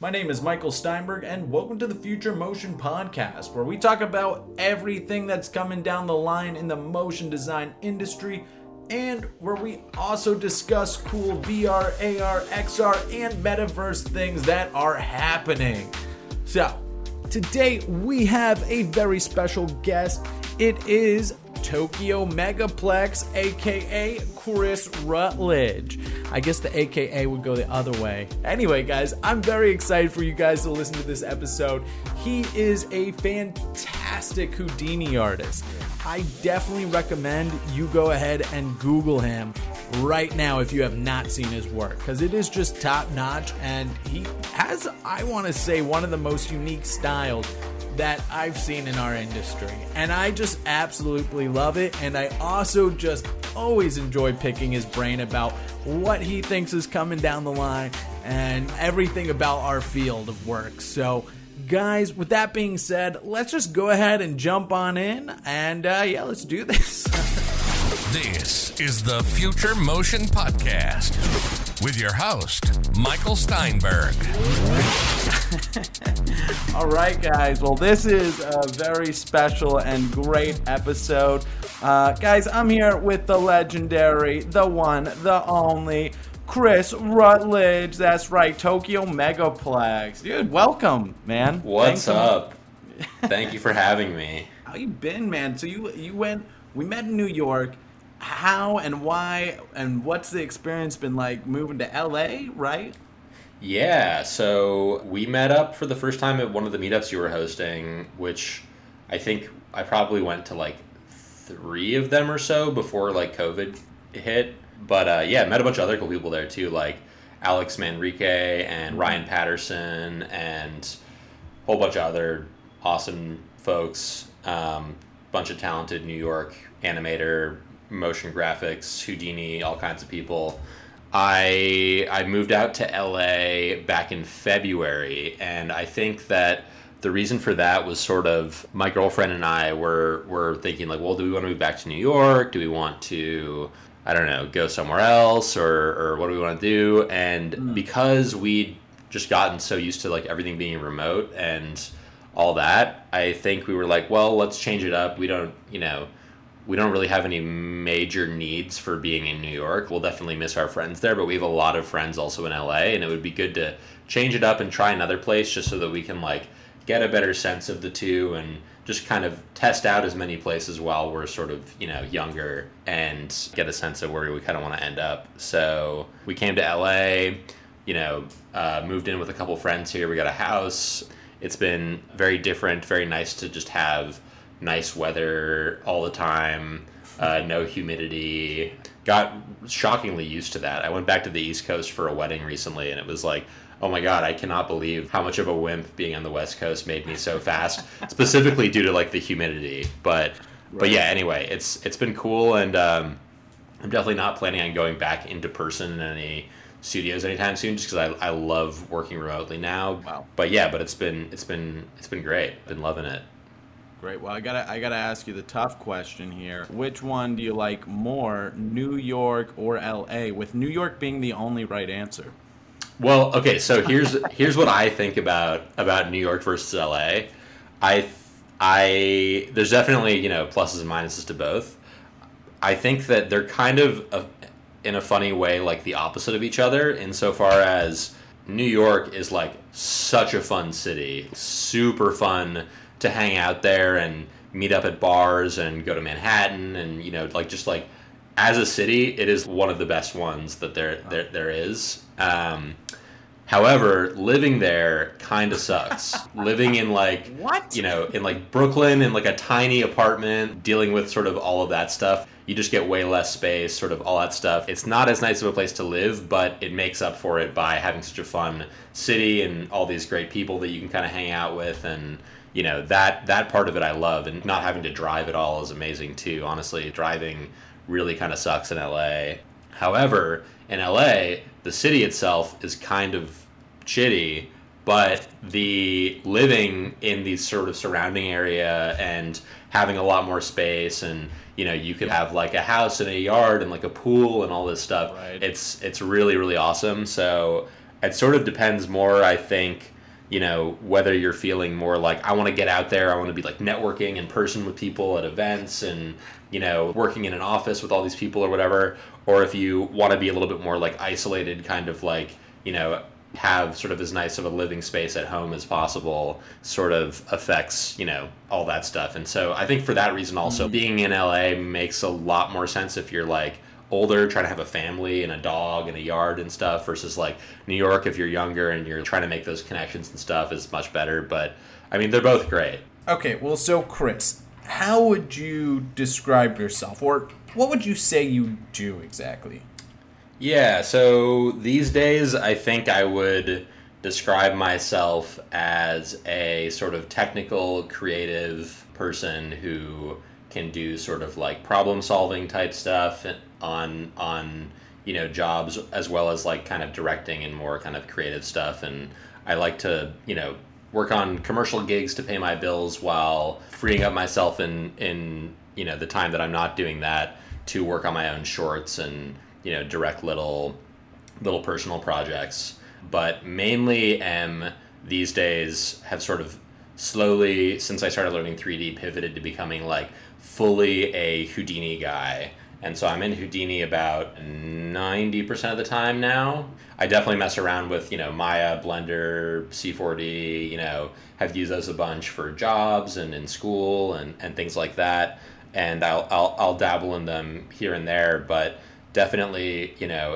My name is Michael Steinberg, and welcome to the Future Motion Podcast, where we talk about everything that's coming down the line in the motion design industry, and where we also discuss cool VR, AR, XR, and metaverse things that are happening. So, today we have a very special guest. It is Tokyo Megaplex, aka Chris Rutledge. I guess the aka would go the other way. Anyway, guys, I'm very excited for you guys to listen to this episode. He is a fantastic Houdini artist. I definitely recommend you go ahead and Google him right now if you have not seen his work, because it is just top notch, and he has, I want to say, one of the most unique styles that I've seen in our industry, and I just absolutely love it. And I also just always enjoy picking his brain about what he thinks is coming down the line and everything about our field of work. So guys, with that being said, let's just go ahead and jump on in, and let's do this. This is the Future Motion Podcast with your host, Michael Steinberg. All right, guys. Well, this is a very special and great episode. Guys, I'm here with the legendary, the one, the only, Chris Rutledge. That's right, Tokyo Megaplex. Dude, welcome, man. What's up? Thank you for having me. How you been, man? So we met in New York. How and why and what's the experience been like moving to LA, right? Yeah, so we met up for the first time at one of the meetups you were hosting, which I think I probably went to like 3 of them or so before like COVID hit. But met a bunch of other cool people there too, like Alex Manrique and Ryan Patterson and a whole bunch of other awesome folks. Bunch of talented New York animator, motion graphics, Houdini, all kinds of people. I moved out to LA back in February, and I think that the reason for that was sort of my girlfriend and I were thinking like, well, do we want to move back to New York? Do we want to, I don't know, go somewhere else, or what do we want to do? And because we'd just gotten so used to like everything being remote and all that, I think we were like, well, let's change it up. We don't really have any major needs for being in New York. We'll definitely miss our friends there, but we have a lot of friends also in LA, and it would be good to change it up and try another place just so that we can like get a better sense of the two and just kind of test out as many places while we're sort of, younger and get a sense of where we kind of want to end up. So we came to LA, moved in with a couple friends here. We got a house. It's been very different, very nice to just have nice weather all the time, no humidity. Got shockingly used to that. I went back to the East Coast for a wedding recently, and it was like, oh my God, I cannot believe how much of a wimp being on the West Coast made me so fast, specifically due to like the humidity. But yeah, anyway, it's been cool, and I'm definitely not planning on going back into person in any studios anytime soon, just because I love working remotely now. Wow. But it's been great. Been loving it. Great. Well, I gotta ask you the tough question here. Which one do you like more, New York or LA? With New York being the only right answer. Well, okay. So here's what I think about New York versus LA. There's definitely pluses and minuses to both. I think that they're kind of in a funny way like the opposite of each other, insofar as New York is like such a fun city, super fun to hang out there and meet up at bars and go to Manhattan, and just as a city, it is one of the best ones that there is. However, living there kind of sucks. Living in in Brooklyn, in like a tiny apartment, dealing with sort of all of that stuff, you just get way less space, sort of all that stuff. It's not as nice of a place to live, but it makes up for it by having such a fun city and all these great people that you can kind of hang out with, and that part of it I love, and not having to drive at all is amazing too. Honestly, driving really kind of sucks in LA. However, in LA, the city itself is kind of shitty, but the living in these sort of surrounding area and having a lot more space, and you could have like a house and a yard and like a pool and all this stuff. Right. It's really, really awesome. So it sort of depends more, I think, whether you're feeling more like, I want to get out there, I want to be like networking in person with people at events and, working in an office with all these people or whatever, or if you want to be a little bit more like isolated, kind of like, have sort of as nice of a living space at home as possible, sort of affects, all that stuff. And so I think for that reason also, being in LA makes a lot more sense if you're like older, trying to have a family and a dog and a yard and stuff, versus like New York if you're younger and you're trying to make those connections and stuff is much better. But I mean, they're both great. Okay, well, so Chris, how would you describe yourself, or what would you say you do exactly? Yeah, so these days I think I would describe myself as a sort of technical, creative person who can do sort of like problem solving type stuff on jobs, as well as like kind of directing and more kind of creative stuff. And I like to work on commercial gigs to pay my bills while freeing up myself in the time that I'm not doing that to work on my own shorts and direct little personal projects. But mainly these days have sort of slowly, since I started learning 3D, pivoted to becoming like fully a Houdini guy. And so I'm in Houdini about 90% of the time now. I definitely mess around with, Maya, Blender, C4D, have used those a bunch for jobs and in school and things like that. And I'll dabble in them here and there, but definitely,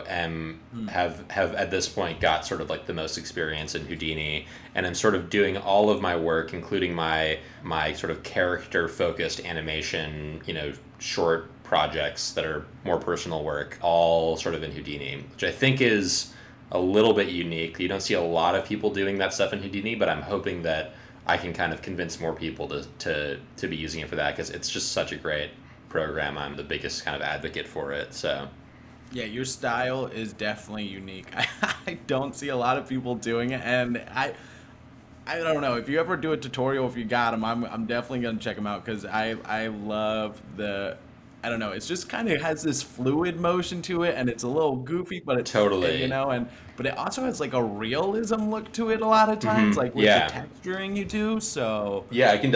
have at this point got sort of like the most experience in Houdini, and I'm sort of doing all of my work, including my sort of character focused animation, short projects that are more personal work, all sort of in Houdini, which I think is a little bit unique. You don't see a lot of people doing that stuff in Houdini, but I'm hoping that I can kind of convince more people to be using it for that, because it's just such a great program. I'm the biggest kind of advocate for it. So yeah, your style is definitely unique. I don't see a lot of people doing it, and I don't know, if you ever do a tutorial, if you got them, I'm definitely gonna check them out, because I love I don't know, it's just kind of has this fluid motion to it, and it's a little goofy, but it's totally, but it also has like a realism look to it a lot of times, like with the texturing you do. So yeah, I can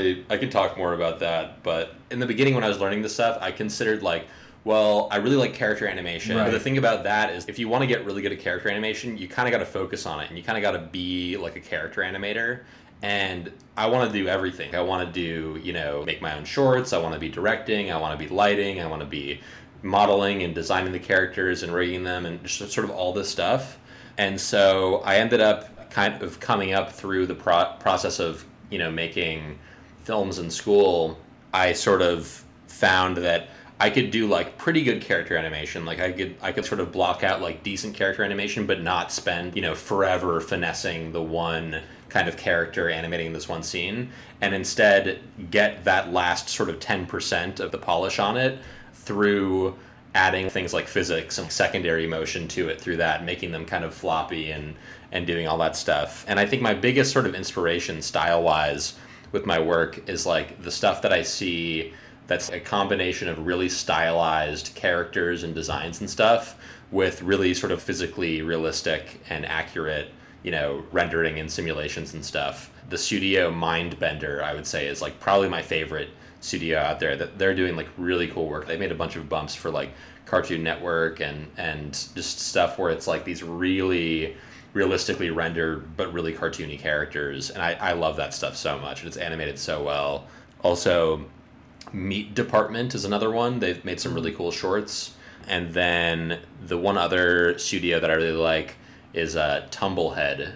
talk more about that. But in the beginning, when I was learning this stuff, I considered like, well, I really like character animation. Right. But the thing about that is, if you want to get really good at character animation, you kind of got to focus on it, and you kind of got to be like a character animator. And I want to do everything. I want to do, make my own shorts. I want to be directing. I want to be lighting. I want to be modeling and designing the characters and rigging them and just sort of all this stuff. And so I ended up kind of coming up through the process of, making films in school. I sort of found that I could do like pretty good character animation. Like I could sort of block out like decent character animation, but not spend, forever finessing the one kind of character animating this one scene, and instead get that last sort of 10% of the polish on it through adding things like physics and secondary motion to it through that, making them kind of floppy and doing all that stuff. And I think my biggest sort of inspiration style-wise with my work is like the stuff that I see that's a combination of really stylized characters and designs and stuff with really sort of physically realistic and accurate, rendering and simulations and stuff. The studio Mindbender, I would say, is like probably my favorite studio out there. That they're doing like really cool work. They made a bunch of bumps for like Cartoon Network and just stuff where it's like these really realistically rendered but really cartoony characters, and I love that stuff so much, and it's animated so well. Also, Meat Department is another one. They've made some really cool shorts. And then the one other studio that I really like is Tumblehead,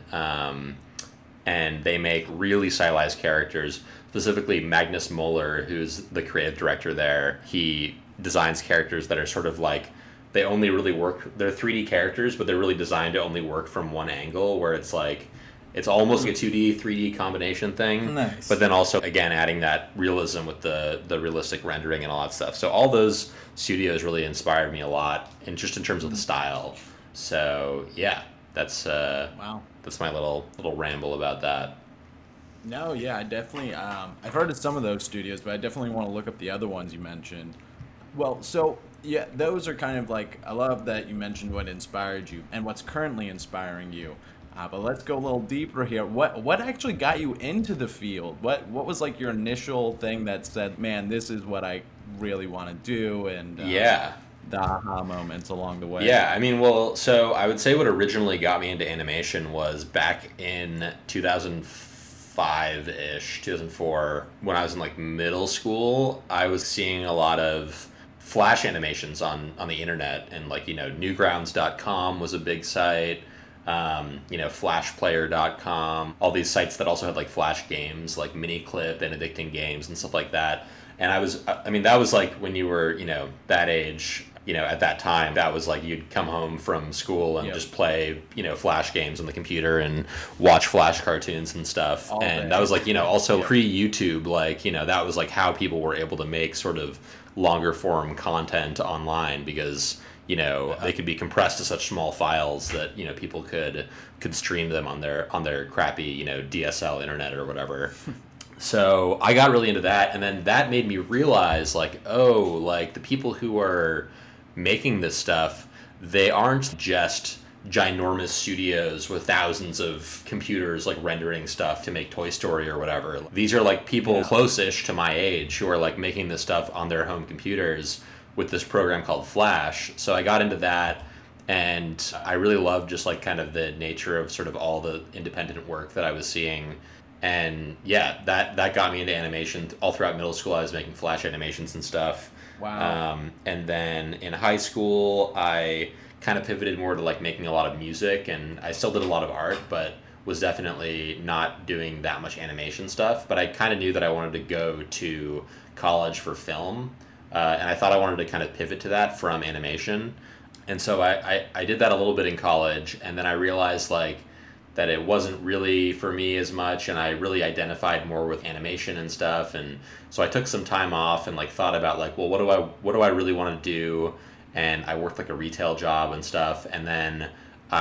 and they make really stylized characters. Specifically, Magnus Moeller, who's the creative director there, he designs characters that are sort of like, they only really work, they're 3D characters, but they're really designed to only work from one angle, where it's like, it's almost like a 2D, 3D combination thing. Nice. But then also, again, adding that realism with the realistic rendering and all that stuff. So all those studios really inspired me a lot, and just in terms of the style. So yeah, that's wow. That's my little ramble about that. No, yeah, I definitely, I've heard of some of those studios, but I definitely want to look up the other ones you mentioned. Well, so Yeah, those are kind of like, I love that you mentioned what inspired you and what's currently inspiring you. But let's go a little deeper here. What actually got you into the field? What was like your initial thing that said, man, this is what I really want to do, and Yeah. the aha moments along the way? Yeah, I mean, well, so I would say what originally got me into animation was back in 2005-ish, 2004, when I was in like middle school. I was seeing a lot of Flash animations on the internet, and like, Newgrounds.com was a big site. Flashplayer.com, all these sites that also had like Flash games, like Miniclip and Addicting Games and stuff like that. And that was like when you were, that age, at that time, that was like you'd come home from school and Yep. just play, Flash games on the computer and watch Flash cartoons and stuff. All And day. that was like, also Yep. pre-YouTube, like, that was like how people were able to make sort of longer form content online, because they could be compressed to such small files that people could stream them on their crappy DSL internet or whatever. So I got really into that, and then that made me realize, like, like the people who are making this stuff, they aren't just ginormous studios with thousands of computers like rendering stuff to make Toy Story or whatever. These are like people close-ish to my age who are like making this stuff on their home computers with this program called Flash. So I got into that, and I really loved just like kind of the nature of sort of all the independent work that I was seeing. And yeah, that got me into animation. All throughout middle school, I was making Flash animations and stuff. Wow. And then in high school, I kind of pivoted more to like making a lot of music, and I still did a lot of art, but was definitely not doing that much animation stuff. But I kind of knew that I wanted to go to college for film, and I thought I wanted to kind of pivot to that from animation. And so I did that a little bit in college, and then I realized like that it wasn't really for me as much, and I really identified more with animation and stuff. And so I took some time off and like thought about like, well, what do I really want to do? And I worked like a retail job and stuff, and then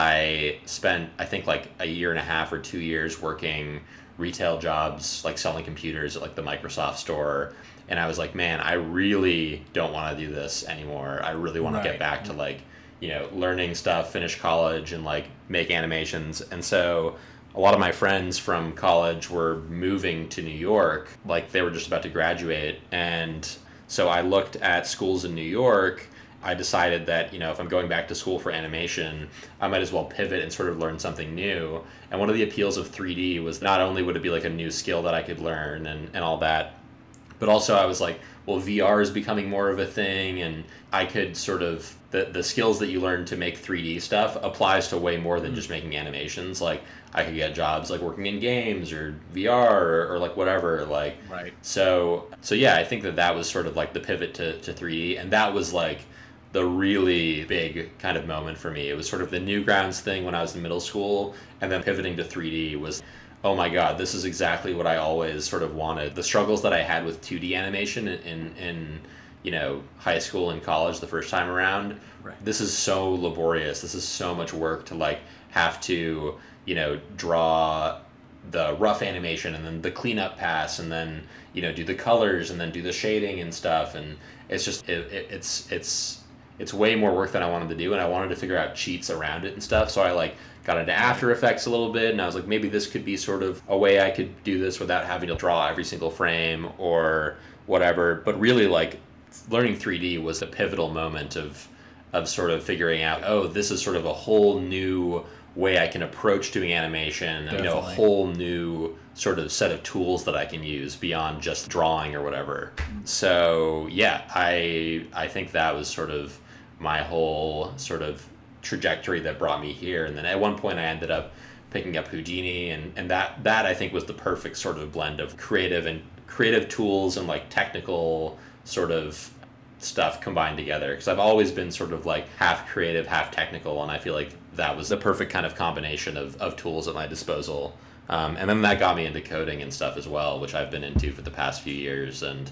I spent, I think, like a year and a half or 2 years working retail jobs, like selling computers at like the Microsoft store. And I was like, man, I really don't want to do this anymore. I really want to get Right. back to like, learning stuff, finish college, and like make animations. And so a lot of my friends from college were moving to New York, like they were just about to graduate. And so I looked at schools in New York. I decided that, if I'm going back to school for animation, I might as well pivot and sort of learn something new. And one of the appeals of 3D was not only would it be like a new skill that I could learn and all that, but also I was like, well, VR is becoming more of a thing, and I could sort of, the skills that you learn to make 3D stuff applies to way more than just making animations. Like I could get jobs like working in games or VR or like whatever. Like, Right. So yeah, I think that was sort of like the pivot to 3D, and that was like the really big kind of moment for me. It was sort of the Newgrounds thing when I was in middle school, and then pivoting to 3D was, oh my god, this is exactly what I always sort of wanted. The struggles that I had with 2D animation in high school and college the first time around, Right. this is so laborious. This is so much work to like have to, draw the rough animation and then the cleanup pass and then, do the colors and then do the shading and stuff. And it's just, it's way more work than I wanted to do, and I wanted to figure out cheats around it and stuff. So I like got into After Effects a little bit, and I was like, maybe this could be sort of a way I could do this without having to draw every single frame or whatever. But really, like, learning 3D was a pivotal moment of sort of figuring out, oh, this is sort of a whole new way I can approach doing animation, a Definitely. whole new sort of set of tools that I can use beyond just drawing or whatever. So yeah, I think that was sort of my whole sort of trajectory that brought me here. And then at one point I ended up picking up Houdini, and that I think was the perfect sort of blend of creative tools and like technical sort of stuff combined together, because I've always been sort of like half creative, half technical, and I feel like that was the perfect kind of combination of tools at my disposal. And then that got me into coding and stuff as well, which I've been into for the past few years, and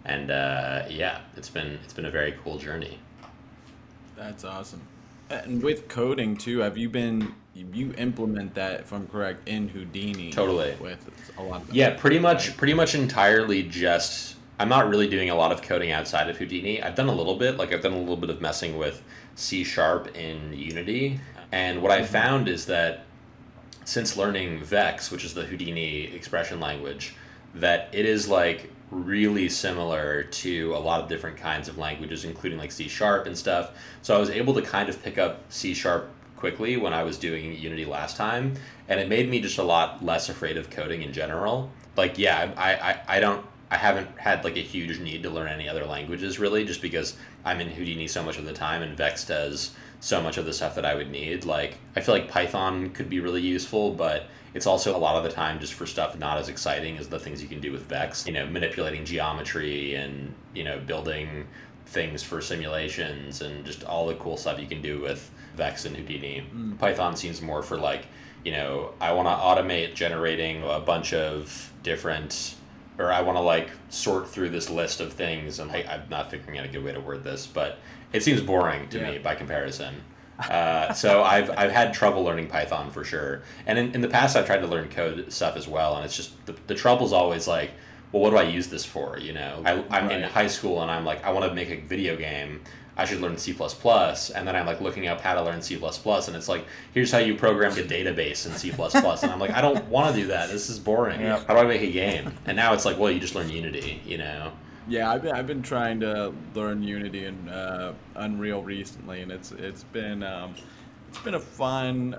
yeah, it's been a very cool journey. That's awesome. And with coding too, you implement that, if I'm correct, in Houdini? Totally. With a lot of Yeah, pretty much entirely just I'm not really doing a lot of coding outside of Houdini. I've done a little bit, like I've done a little bit of messing with C# in Unity. And what I found is that since learning Vex, which is the Houdini expression language, that it is like really similar to a lot of different kinds of languages, including like C# and stuff. So I was able to kind of pick up C# quickly when I was doing Unity last time, and it made me just a lot less afraid of coding in general. Like, yeah, I haven't had like a huge need to learn any other languages really, just because I'm in Houdini so much of the time and Vex does so much of the stuff that I would need. Like, I feel like Python could be really useful, but it's also a lot of the time just for stuff not as exciting as the things you can do with Vex. You know, manipulating geometry and, you know, building things for simulations and just all the cool stuff you can do with Vex and Houdini. Python seems more for like, you know, I want to automate generating a bunch of different, or I want to like sort through this list of things, and I'm not figuring out a good way to word this, but it seems boring to me by comparison. So I've had trouble learning Python for sure. And in the past, I've tried to learn code stuff as well, and it's just the trouble's always like, well, what do I use this for? You know, I'm in high school and I'm like, I want to make a video game. I should learn C++, and then I'm like looking up how to learn C++, and it's like, here's how you program a database in C++, and I'm like, I don't want to do that. This is boring. How do I make a game? And now it's like, well, you just learn Unity, you know? Yeah, I've been trying to learn Unity and Unreal recently, and it's been a fun.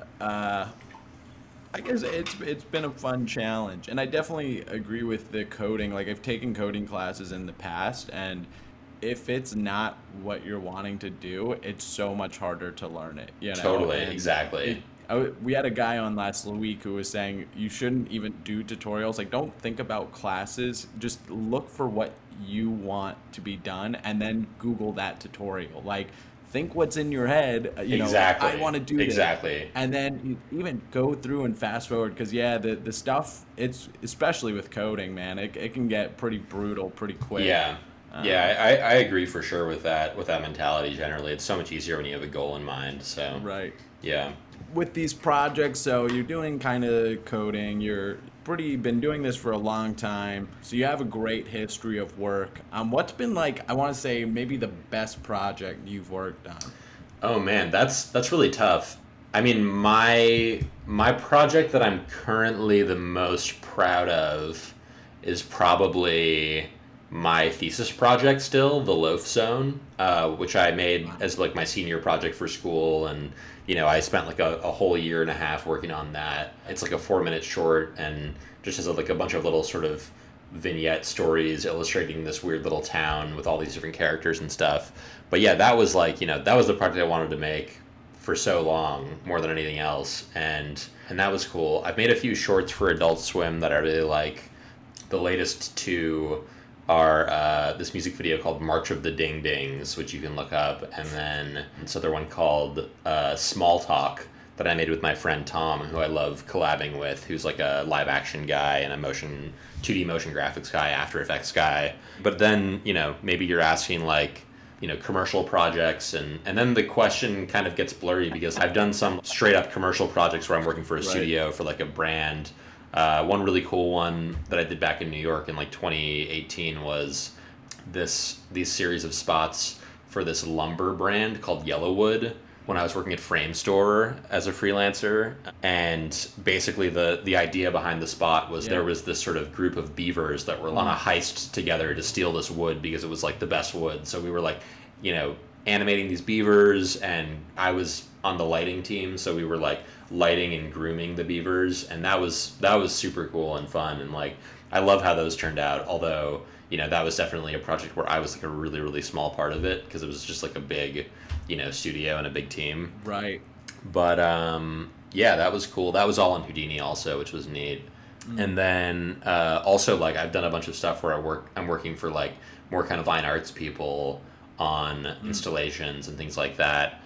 I guess it's been a fun challenge, and I definitely agree with the coding. Like, I've taken coding classes in the past, and if it's not what you're wanting to do, it's so much harder to learn it. You know? Totally, and exactly. We had a guy on last week who was saying you shouldn't even do tutorials. Like, don't think about classes. Just look for what you want to be done, and then Google that tutorial. Like, think what's in your head. You exactly. know, I want to do this. Exactly. And then you even go through and fast forward, because the stuff, it's especially with coding, man, it can get pretty brutal pretty quick. Yeah. I agree for sure with that mentality. Generally, it's so much easier when you have a goal in mind. So right. Yeah. With these projects, so you're doing kind of coding, been doing this for a long time, so you have a great history of work. What's been like, I want to say, maybe the best project you've worked on? Oh man, that's really tough. I mean, my project that I'm currently the most proud of is probably my thesis project still, The Loaf Zone, which I made as like my senior project for school, and you know, I spent like a whole year and a half working on that. It's like a 4-minute short, and just has like a bunch of little sort of vignette stories illustrating this weird little town with all these different characters and stuff. But yeah, that was like, you know, that was the project I wanted to make for so long, more than anything else, and that was cool. I've made a few shorts for Adult Swim that I really like. The latest two are this music video called March of the Ding Dings, which you can look up, and then this other one called Small Talk that I made with my friend Tom, who I love collabing with, who's like a live action guy and a 2D motion graphics guy, After Effects guy. But then, you know, maybe you're asking like, you know, commercial projects, and then the question kind of gets blurry, because I've done some straight up commercial projects where I'm working for a studio for like a brand. One really cool one that I did back in New York in like 2018 was these series of spots for this lumber brand called Yellowwood, when I was working at Frame Store as a freelancer. And basically the idea behind the spot was there was this sort of group of beavers that were on a heist together to steal this wood because it was like the best wood. So we were like, you know, animating these beavers, and I was on the lighting team, so we were like lighting and grooming the beavers, and that was super cool and fun, and like I love how those turned out. Although, you know, that was definitely a project where I was like a really, really small part of it, because it was just like a big, you know, studio and a big team. Right. But yeah, that was cool. That was all in Houdini also, which was neat. And then also, like, I've done a bunch of stuff where I'm working for like more kind of fine arts people on installations and things like that.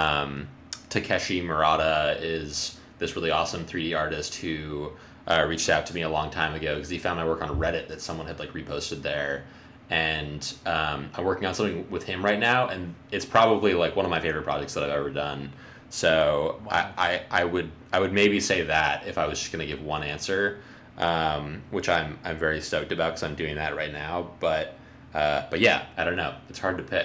Takeshi Murata is this really awesome 3D artist who reached out to me a long time ago because he found my work on Reddit that someone had like reposted there. And I'm working on something with him right now, and it's probably like one of my favorite projects that I've ever done. So wow. I would maybe say that if I was just going to give one answer, which I'm very stoked about because I'm doing that right now. But But yeah, I don't know. It's hard to pick.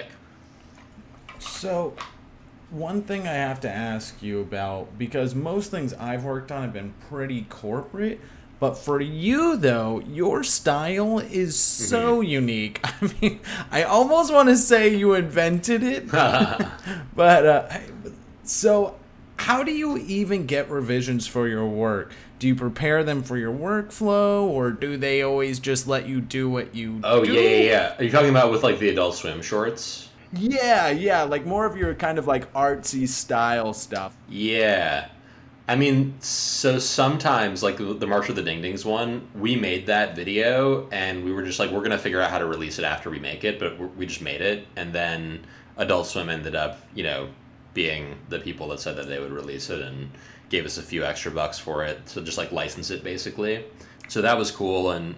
So, one thing I have to ask you about, because most things I've worked on have been pretty corporate, but for you, though, your style is so unique. I mean, I almost want to say you invented it. But, so how do you even get revisions for your work? Do you prepare them for your workflow, or do they always just let you do what you do? Oh, yeah. Are you talking about with, like, the Adult Swim shorts? Yeah, like more of your kind of like artsy style stuff. Yeah. I mean, so sometimes, like the March of the Ding Dings one, we made that video, and we were just like, we're going to figure out how to release it after we make it, but we just made it. And then Adult Swim ended up, being the people that said that they would release it and gave us a few extra bucks for it. So just like license it, basically. So that was cool. And,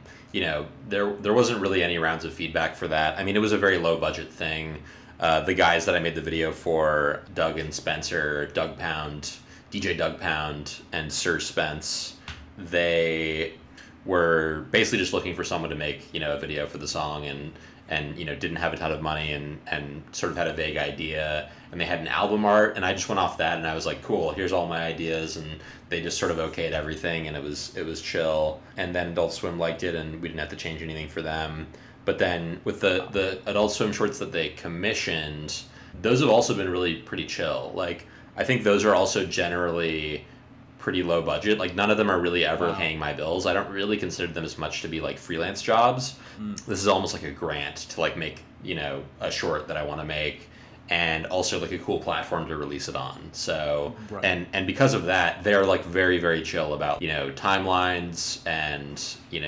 there wasn't really any rounds of feedback for that. I mean, it was a very low budget thing. The guys that I made the video for, Doug and Spencer, Doug Pound, DJ Doug Pound, and Sir Spence, they were basically just looking for someone to make, a video for the song and didn't have a ton of money and sort of had a vague idea, and they had an album art, and I just went off that, and I was like, cool, here's all my ideas, and they just sort of okayed everything, and it was chill. And then Adult Swim liked it, and we didn't have to change anything for them. But then with the Adult Swim shorts that they commissioned, those have also been really pretty chill. Like, I think those are also generally pretty low budget. Like, none of them are really ever paying my bills. I don't really consider them as much to be like freelance jobs. This is almost like a grant to like make, a short that I want to make, and also like a cool platform to release it on. So, and because of that, they're like very, very chill about, timelines and,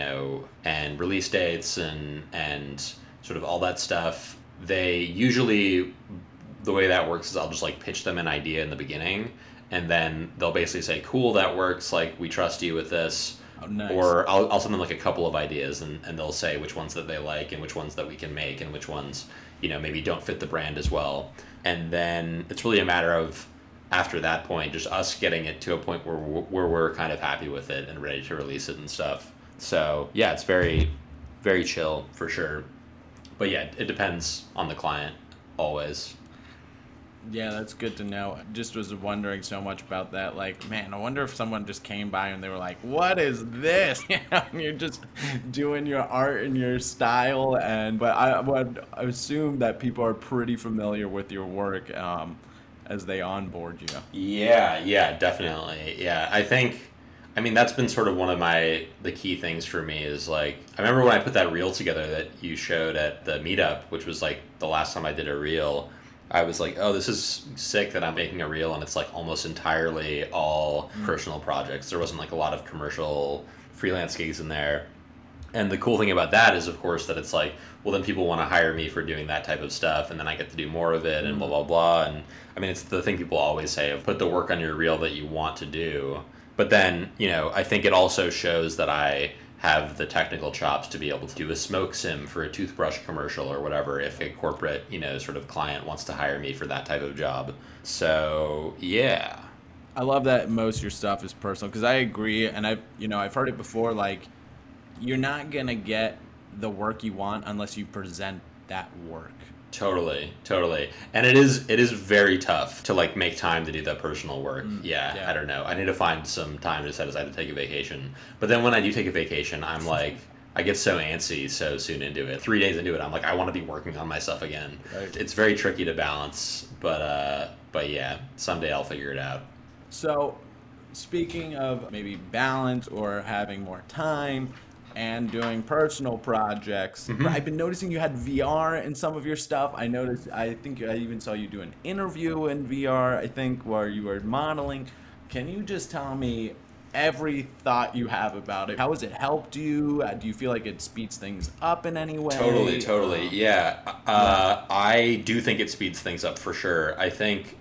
and release dates and sort of all that stuff. They usually, the way that works is I'll just like pitch them an idea in the beginning, and then they'll basically say, cool, that works, like, we trust you with this. Oh, nice. Or I'll send them like a couple of ideas, and they'll say which ones that they like and which ones that we can make and which ones, maybe don't fit the brand as well. And then it's really a matter of, after that point, just us getting it to a point where we're kind of happy with it and ready to release it and stuff. So yeah, it's very, very chill for sure. But yeah, it depends on the client, always. Yeah, that's good to know. Just was wondering so much about that. Like, man, I wonder if someone just came by and they were like, what is this? And you're just doing your art and your style. But I would assume that people are pretty familiar with your work as they onboard you. Yeah, definitely. Yeah, I mean, that's been sort of one of the key things for me is like, I remember when I put that reel together that you showed at the meetup, which was like the last time I did a reel, I was like, oh, this is sick that I'm making a reel, and it's like almost entirely all personal projects. There wasn't like a lot of commercial freelance gigs in there. And the cool thing about that is, of course, that it's like, well, then people want to hire me for doing that type of stuff, and then I get to do more of it, and blah, blah, blah. And I mean, it's the thing people always say of put the work on your reel that you want to do. But then, I think it also shows that I have the technical chops to be able to do a smoke sim for a toothbrush commercial or whatever if a corporate, sort of client wants to hire me for that type of job. So, yeah. I love that most of your stuff is personal, because I agree, and I've heard it before, like, you're not going to get the work you want unless you present that work. Totally. And it is very tough to like make time to do that personal work. Yeah, I don't know. I need to find some time to set aside to take a vacation. But then when I do take a vacation, I'm like, I get so antsy so soon into it. 3 days into it, I'm like, I want to be working on my stuff again. Right. It's very tricky to balance, but yeah, someday I'll figure it out. So, speaking of maybe balance or having more time and doing personal projects, I've been noticing you had VR in some of your stuff. I think I even saw you do an interview in VR, I think, where you were modeling. Can you just tell me every thought you have about it? How has it helped you? Do you feel like it speeds things up in any way? Totally. Yeah. I do think it speeds things up for sure. I think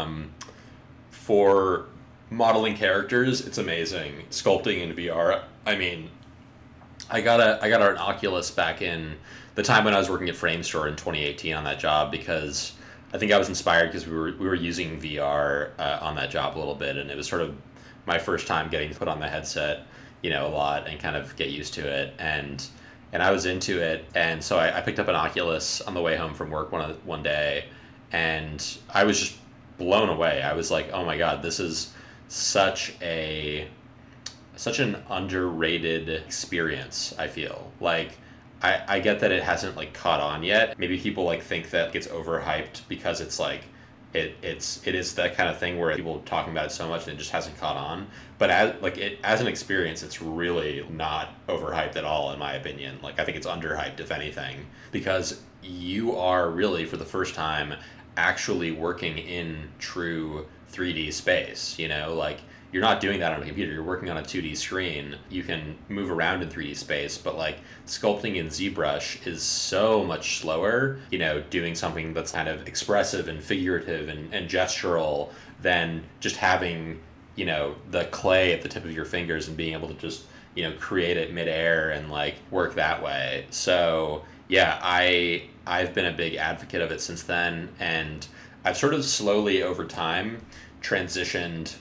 for modeling characters, it's amazing. Sculpting in VR, I mean, I got an Oculus back in the time when I was working at Framestore in 2018 on that job, because I think I was inspired because we were using VR on that job a little bit, and it was sort of my first time getting to put on the headset, a lot and kind of get used to it. And and I was into it. And so I picked up an Oculus on the way home from work one day, and I was just blown away. I was like, oh my God, this is such an underrated experience. I feel like I get that it hasn't like caught on yet. Maybe people like think that it's overhyped because it's like it is that kind of thing where people are talking about it so much and it just hasn't caught on. But as an experience, it's really not overhyped at all, in my opinion. Like, I think it's underhyped, if anything, because you are really, for the first time, actually working in true 3D space. You know, like, you're not doing that on a computer. You're working on a 2D screen. You can move around in 3D space, but like sculpting in ZBrush is so much slower, you know, doing something that's kind of expressive and figurative and gestural than just having, you know, the clay at the tip of your fingers and being able to just, you know, create it midair and like work that way. So yeah, I've been a big advocate of it since then, and I've sort of slowly over time transitioned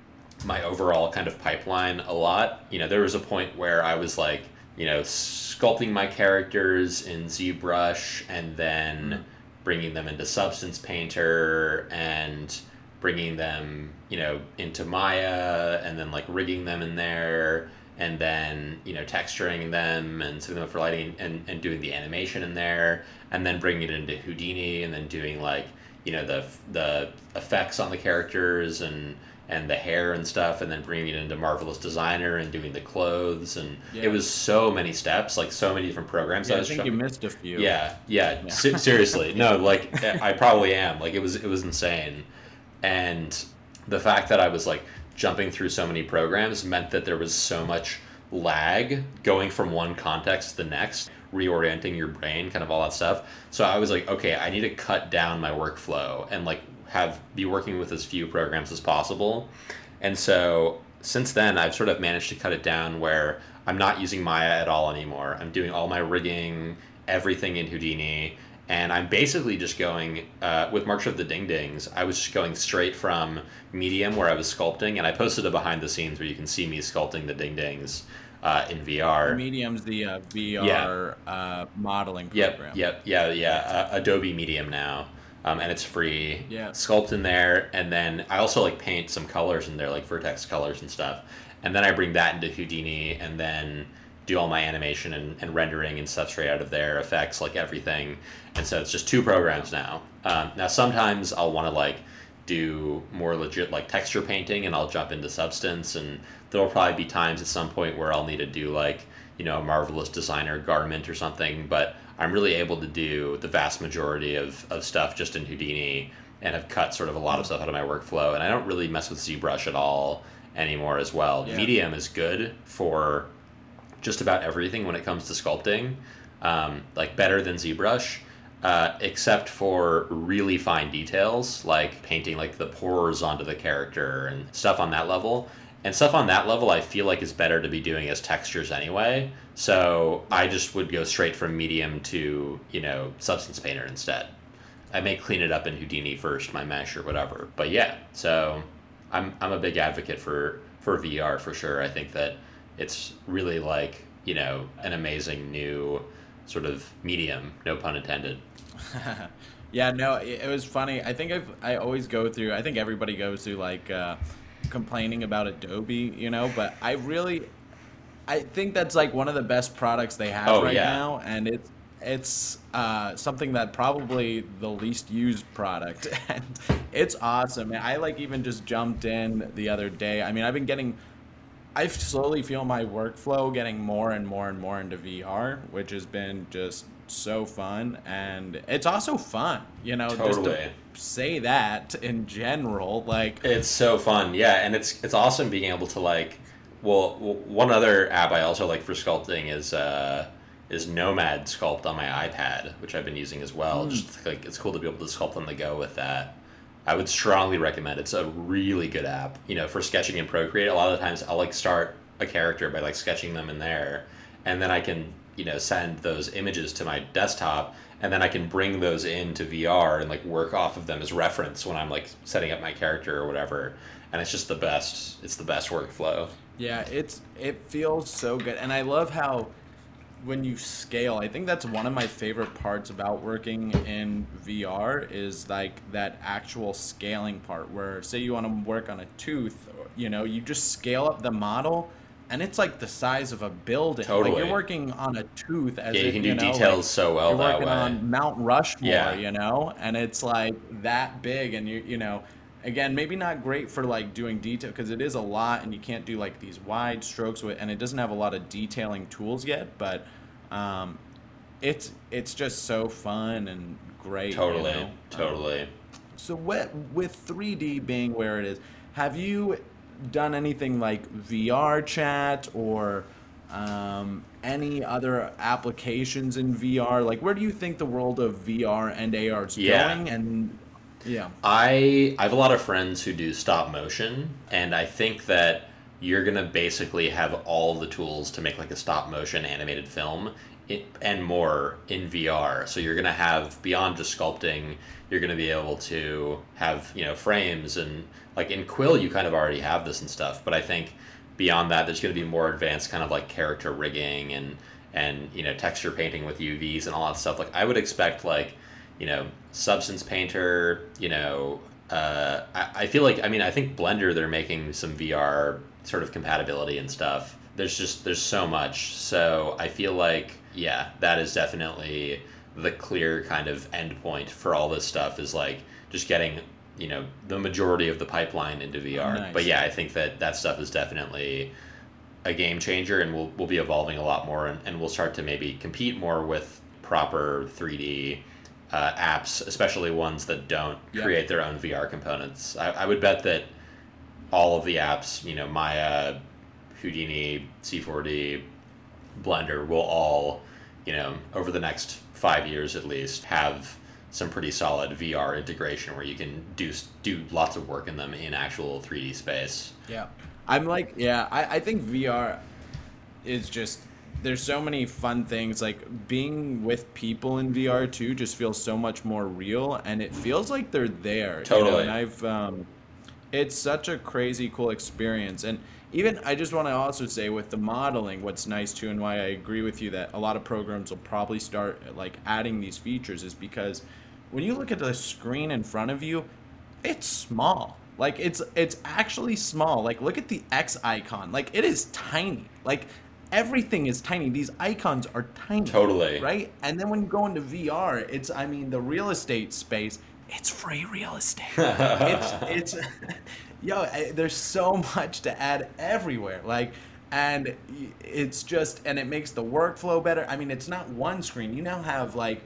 my overall kind of pipeline a lot. You know, there was a point where I was like, you know, sculpting my characters in ZBrush and then bringing them into Substance Painter and bringing them, you know, into Maya and then like rigging them in there and then, you know, texturing them and setting them up for lighting and doing the animation in there and then bringing it into Houdini and then doing like, you know, the effects on the characters and the hair and stuff, and then bringing it into Marvelous Designer and doing the clothes, and it was so many steps, like so many different programs. Yeah, I think you missed a few. Yeah. Seriously, no, like I probably am. Like it was insane, and the fact that I was like jumping through so many programs meant that there was so much lag going from one context to the next, reorienting your brain, kind of all that stuff. So I was like, okay, I need to cut down my workflow and like be working with as few programs as possible. And so since then I've sort of managed to cut it down where I'm not using Maya at all anymore. I'm doing all my rigging, everything in Houdini, and I'm basically just going with March of the Ding Dings. I was just going straight from Medium where I was sculpting, and I posted a behind the scenes where you can see me sculpting the Ding Dings in VR. Medium's the VR modeling program. Yeah. Adobe Medium now. And it's free. Yeah. Sculpt in there, and then I also like paint some colors in there, like vertex colors and stuff. And then I bring that into Houdini, and then do all my animation and rendering and stuff straight out of there, effects, like everything. And so it's just two programs now. Now sometimes I'll want to like do more legit like texture painting, and I'll jump into Substance, and there'll probably be times at some point where I'll need to do like, you know, a Marvelous Designer garment or something, but I'm really able to do the vast majority of stuff just in Houdini, and have cut sort of a lot of stuff out of my workflow, and I don't really mess with ZBrush at all anymore as well. Yeah. Medium is good for just about everything when it comes to sculpting, like better than ZBrush, except for really fine details, like painting like the pores onto the character and stuff on that level. And stuff on that level I feel like is better to be doing as textures anyway. So I just would go straight from Medium to, you know, Substance Painter instead. I may clean it up in Houdini first, my mesh or whatever. But yeah, so I'm a big advocate for VR for sure. I think that it's really like, you know, an amazing new sort of medium, no pun intended. Yeah, no, it was funny. I think I always go through, I think everybody goes through like complaining about Adobe, you know, but I think that's like one of the best products they have now, and it's something that probably the least used product, and it's awesome. I like even just jumped in the other day. I mean, I slowly feel my workflow getting more and more and more into VR, which has been just so fun, and it's also fun, you know. Totally. Just to say that in general, like it's so fun, yeah, and it's awesome being able to like. Well, one other app I also like for sculpting is Nomad Sculpt on my iPad, which I've been using as well. Just like it's cool to be able to sculpt on the go with that. I would strongly recommend. It's a really good app, you know, for sketching in Procreate. A lot of the times I'll like start a character by like sketching them in there, and then I can, you know, send those images to my desktop, and then I can bring those into VR and like work off of them as reference when I'm like setting up my character or whatever. And it's just the best. It's the best workflow. Yeah, it feels so good, and I love how when you scale, I think that's one of my favorite parts about working in VR is like that actual scaling part where say you want to work on a tooth, you know, you just scale up the model and it's like the size of a building. Totally. Like you're working on a tooth as Yeah, you if, can do you know, details like so well you're that working way. on Mount Rushmore, Yeah. you know, and it's like that big and you know, again, maybe not great for like doing detail because it is a lot and you can't do like these wide strokes with, and it doesn't have a lot of detailing tools yet, but it's just so fun and great. Totally, you know? totally. So with 3D being where it is, have you done anything like VR chat or any other applications in VR? Like, where do you think the world of VR and AR is going? And yeah, I have a lot of friends who do stop motion, and I think that you're gonna basically have all the tools to make like a stop motion animated film and more in VR. So you're gonna have beyond just sculpting, you're gonna be able to have, you know, frames, and like in Quill you kind of already have this and stuff, but I think beyond that there's gonna be more advanced kind of like character rigging and you know, texture painting with UVs and all that stuff. Like I would expect like, you know, Substance Painter, you know, I feel like, I mean, I think Blender, they're making some VR sort of compatibility and stuff. There's so much. So I feel like, yeah, that is definitely the clear kind of endpoint for all this stuff is like just getting, you know, the majority of the pipeline into VR. Nice. But yeah, I think that stuff is definitely a game changer, and we'll be evolving a lot more, and we'll start to maybe compete more with proper 3D apps, especially ones that don't create their own VR components. I would bet that all of the apps, you know, Maya, Houdini, C4D, Blender, will all, you know, over the next 5 years at least, have some pretty solid VR integration where you can do lots of work in them in actual 3D space. Yeah. I'm like, yeah, I think VR is just, there's so many fun things. Like being with people in VR too just feels so much more real, and it feels like they're there. Totally. You know? And I've, it's such a crazy cool experience. And even, I just want to also say with the modeling, what's nice too, and why I agree with you that a lot of programs will probably start like adding these features is because when you look at the screen in front of you, it's small. Like it's actually small. Like look at the X icon. Like it is tiny. Like everything is tiny. These icons are tiny. Totally. Right? And then when you go into VR, it's, I mean, the real estate space, it's free real estate. it's yo, there's so much to add everywhere. Like, and it's just, and it makes the workflow better. I mean, it's not one screen. You now have like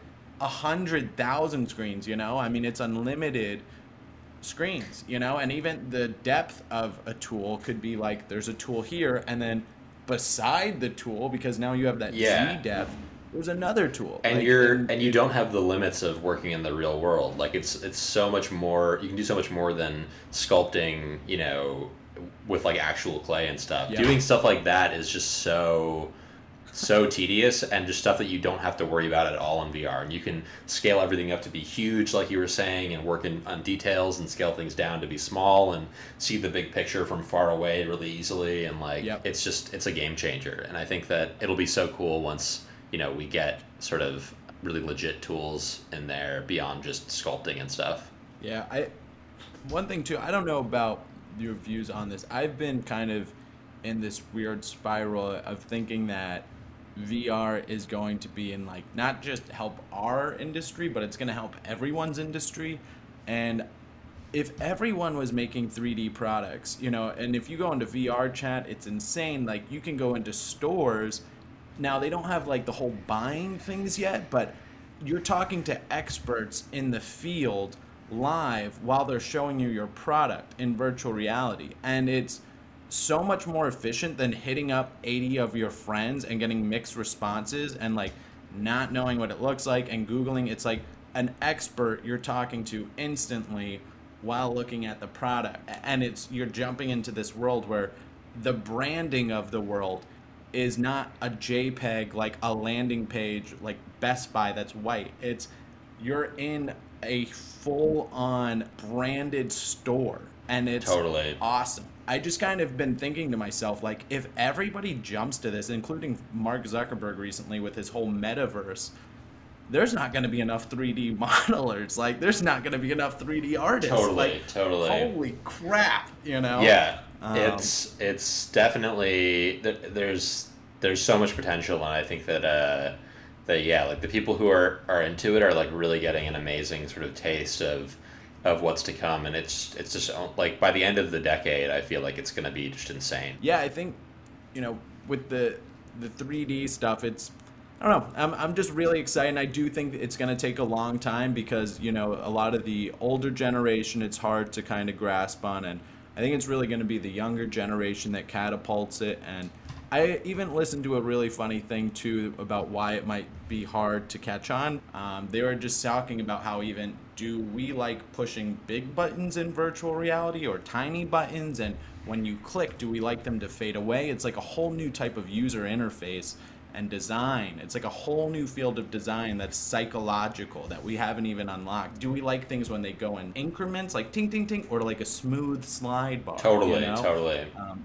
100,000 screens, you know? I mean, it's unlimited screens, you know? And even the depth of a tool could be like, there's a tool here, and then beside the tool, because now you have that Z depth, there's another tool. And like, and you don't have the limits of working in the real world. Like it's so much more, you can do so much more than sculpting, you know, with like actual clay and stuff. Yeah. Doing stuff like that is just so tedious, and just stuff that you don't have to worry about at all in VR. And you can scale everything up to be huge, like you were saying, and work on details, and scale things down to be small, and see the big picture from far away really easily. And like, it's a game changer. And I think that it'll be so cool once, you know, we get sort of really legit tools in there beyond just sculpting and stuff. Yeah, one thing too, I don't know about your views on this. I've been kind of in this weird spiral of thinking that VR is going to be in like not just help our industry, but it's going to help everyone's industry. And if everyone was making 3D products, you know, and if you go into VR chat, it's insane. Like you can go into stores. Now they don't have like the whole buying things yet, but you're talking to experts in the field live while they're showing you your product in virtual reality. And it's so much more efficient than hitting up 80 of your friends and getting mixed responses and like not knowing what it looks like and Googling. It's like an expert you're talking to instantly while looking at the product. And you're jumping into this world where the branding of the world is not a JPEG, like a landing page, like Best Buy that's white. You're in a full-on branded store, and it's Totally awesome. I just kind of been thinking to myself, like, if everybody jumps to this, including Mark Zuckerberg recently with his whole metaverse, there's not going to be enough 3D modelers. Like, there's not going to be enough 3D artists. Totally. Holy crap, you know? Yeah, it's definitely there's so much potential, and I think that like the people who are into it are like really getting an amazing sort of taste of what's to come, and it's just like by the end of the decade, I feel like it's going to be just insane. Yeah, I think, you know, with the 3D stuff, I don't know. I'm just really excited. And I do think it's going to take a long time because, you know, a lot of the older generation, it's hard to kind of grasp on. And I think it's really going to be the younger generation that catapults it. And I even listened to a really funny thing, too, about why it might be hard to catch on. They were just talking about how even do we like pushing big buttons in virtual reality or tiny buttons? And when you click, do we like them to fade away? It's like a whole new type of user interface and design. It's like a whole new field of design that's psychological that we haven't even unlocked. Do we like things when they go in increments, like ting, ting, ting, or like a smooth slide bar? Totally, you know? totally.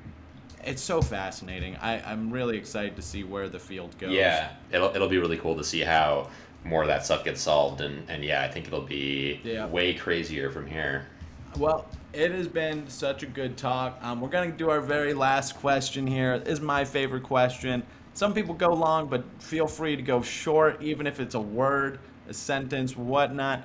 It's so fascinating. I'm really excited to see where the field goes. Yeah, it'll be really cool to see how more of that stuff gets solved, and yeah, I think it'll be way crazier from here. Well, it has been such a good talk. We're going to do our very last question here. This is my favorite question. Some people go long, but feel free to go short, even if it's a word, a sentence, whatnot.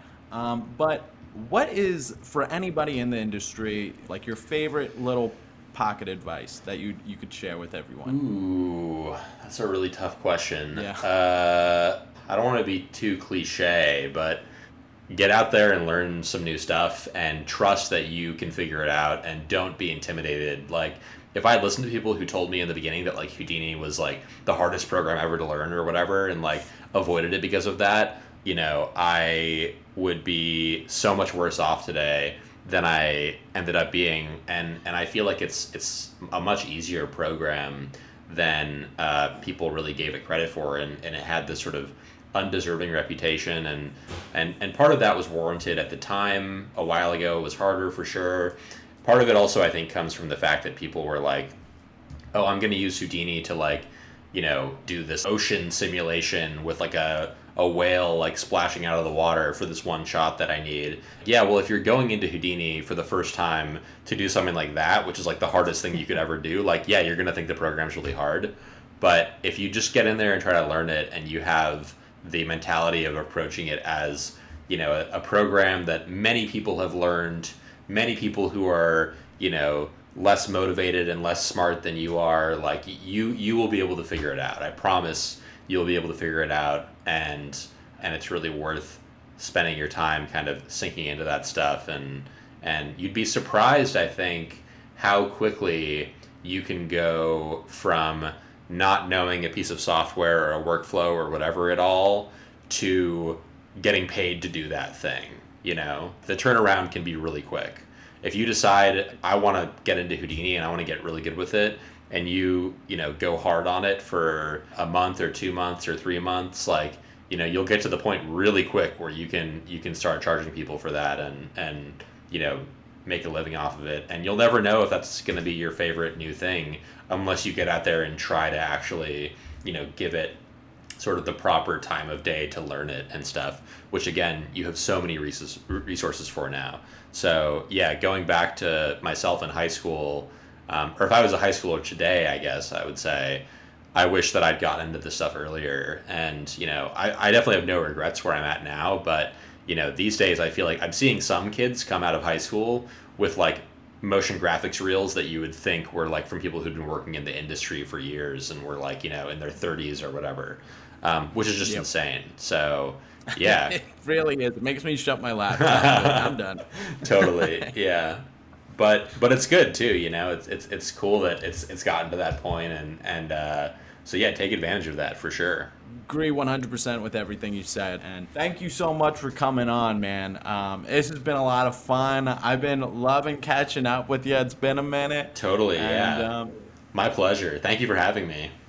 But what is, for anybody in the industry, like your favorite little pocket advice that you could share with everyone? Ooh, that's a really tough question. Yeah. I don't want to be too cliche, but get out there and learn some new stuff and trust that you can figure it out, and don't be intimidated. Like, if I had listened to people who told me in the beginning that like Houdini was like the hardest program ever to learn or whatever, and like avoided it because of that, you know, I would be so much worse off today than I ended up being. And I feel like it's a much easier program than people really gave it credit for, and it had this sort of undeserving reputation, and part of that was warranted at the time. A while ago, it was harder for sure. Part of it also, I think, comes from the fact that people were like, oh, I'm going to use Houdini to, like, you know, do this ocean simulation with like a whale like splashing out of the water for this one shot that I need. Yeah, well, if you're going into Houdini for the first time to do something like that, which is like the hardest thing you could ever do, like, yeah, you're going to think the program's really hard. But if you just get in there and try to learn it, and you have the mentality of approaching it as, you know, a program that many people have learned, many people who are, you know, less motivated and less smart than you are, like, you will be able to figure it out. I promise you'll be able to figure it out, and it's really worth spending your time kind of sinking into that stuff, and you'd be surprised, I think, how quickly you can go from not knowing a piece of software or a workflow or whatever at all to getting paid to do that thing. You know, the turnaround can be really quick. If you decide, I want to get into Houdini and I want to get really good with it, and you know, go hard on it for a month or 2 months or 3 months, like, you know, you'll get to the point really quick where you can start charging people for that, and you know, make a living off of it. And you'll never know if that's going to be your favorite new thing unless you get out there and try to actually, you know, give it sort of the proper time of day to learn it and stuff, which again, you have so many resources for now. So yeah, going back to myself in high school, or if I was a high schooler today, I guess I would say I wish that I'd gotten into this stuff earlier. And, you know, I definitely have no regrets where I'm at now, but, you know, these days I feel like I'm seeing some kids come out of high school with like motion graphics reels that you would think were like from people who'd been working in the industry for years and were like, you know, in their 30s or whatever, which is just insane. So yeah. It really is. It makes me shut my laptop. I'm done. Totally. Yeah. But it's good too, you know. It's cool that it's gotten to that point, and so yeah, take advantage of that for sure. Agree 100% with everything you said, and thank you so much for coming on, man. This has been a lot of fun. I've been loving catching up with you. It's been a minute. Totally, and, yeah. My pleasure. Thank you for having me.